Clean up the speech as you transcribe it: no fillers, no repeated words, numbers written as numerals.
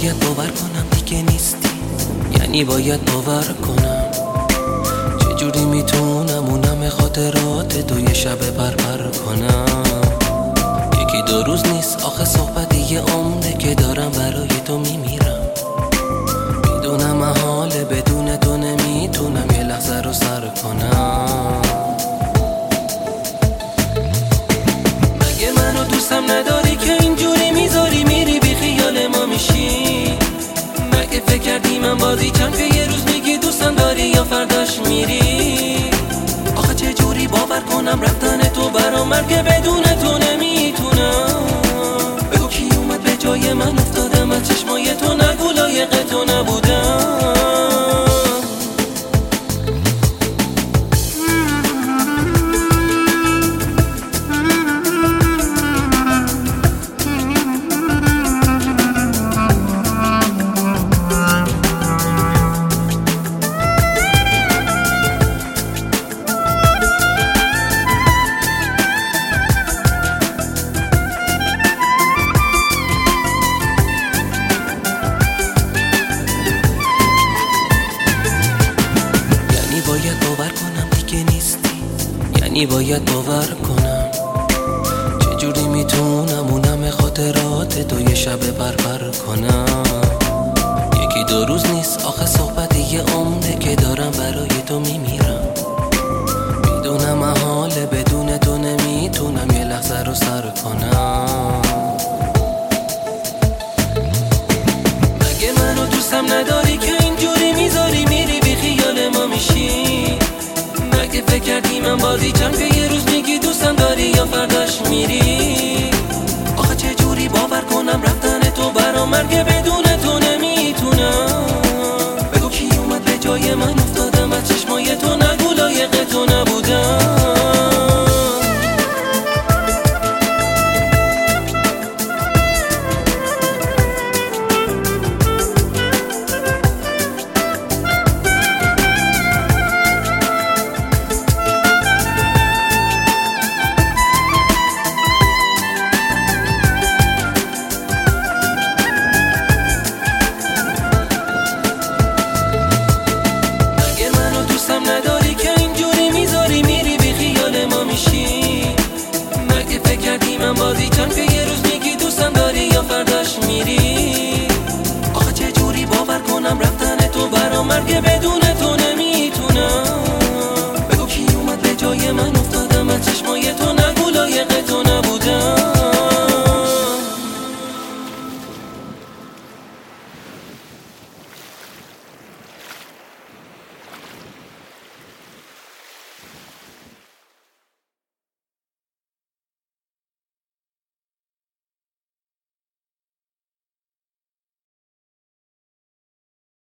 باید باور کنم دیگه نیستی، یعنی باید باور کنم. چجوری میتونم اونم خاطرات تو یه شب پرپر کنم؟ یکی دو روز نیست آخه صحبت یه عمره که دارم برای تو میمیرم. میدونم محاله بدون تو نمیتونم یه لحظه رو سر کنم. مگه منو دوستم نداری که اینجوری میذاری میری بی خیال ما میشی؟ مگه فکر کردی من بازی چند که یه روز میگی دوستم داری یا فرداش میری؟ آخه چه جوری باور کنم رفتن تو برام مرگه بدون تو نمیتونم. بگو کی اومد به جای من افتادم از چشمای تو، نگو لایق تو نبودم. باید باور کنم دیگه نیستی، یعنی باید باور کنم. چجوری میتونم اونم خاطرات تو یه شب پرپر کنم؟ یکی دو روز نیست آخه صحبت یه عمره که دارم برای تو میمیرم. میدونم محاله بدون تو نمیتونم یه لحظه رو سر کنم. مگه منو دوستم نداری که اینجوری میذاری میری بی خیال ما میشی؟ مگه فکر کردی من بازی چند که یه روز میگی دوستم داری یا فرداش میری؟